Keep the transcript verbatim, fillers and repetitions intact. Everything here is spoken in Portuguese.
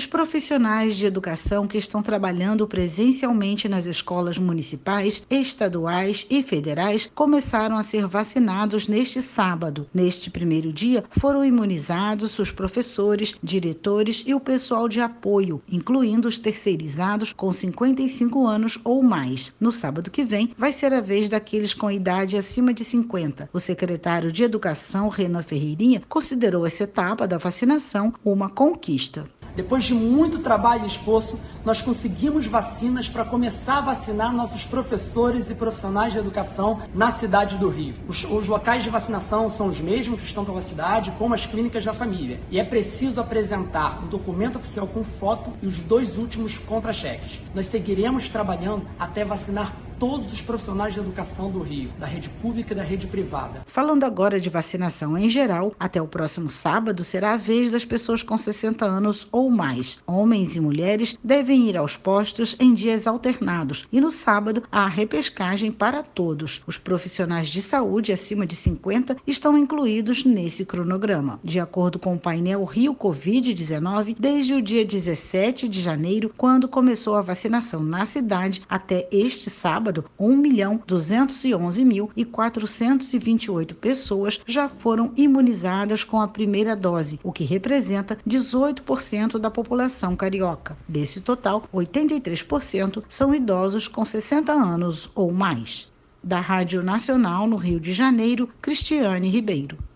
Os profissionais de educação que estão trabalhando presencialmente nas escolas municipais, estaduais e federais começaram a ser vacinados neste sábado. Neste primeiro dia, foram imunizados os professores, diretores e o pessoal de apoio, incluindo os terceirizados com cinquenta e cinco anos ou mais. No sábado que vem, vai ser a vez daqueles com idade acima de cinquenta. O secretário de Educação, Renan Ferreirinha, considerou essa etapa da vacinação uma conquista. Depois de muito trabalho e esforço, nós conseguimos vacinas para começar a vacinar nossos professores e profissionais de educação na cidade do Rio. Os, os locais de vacinação são os mesmos que estão pela cidade, como as clínicas da família. E é preciso apresentar um documento oficial com foto e os dois últimos contra-cheques. Nós seguiremos trabalhando até vacinar todos os profissionais de educação do Rio, da rede pública e da rede privada. Falando agora de vacinação em geral, até o próximo sábado será a vez das pessoas com sessenta anos ou mais. Homens e mulheres devem ir aos postos em dias alternados e no sábado há a repescagem para todos. Os profissionais de saúde acima de cinquenta estão incluídos nesse cronograma. De acordo com o painel Rio covid dezenove, desde o dia dezessete de janeiro, quando começou a vacinação na cidade, até este sábado, um milhão duzentos e onze mil e quatrocentos e vinte e oito pessoas já foram imunizadas com a primeira dose, o que representa dezoito por cento da população carioca. Desse total, oitenta e três por cento são idosos com sessenta anos ou mais. Da Rádio Nacional no Rio de Janeiro, Cristiane Ribeiro.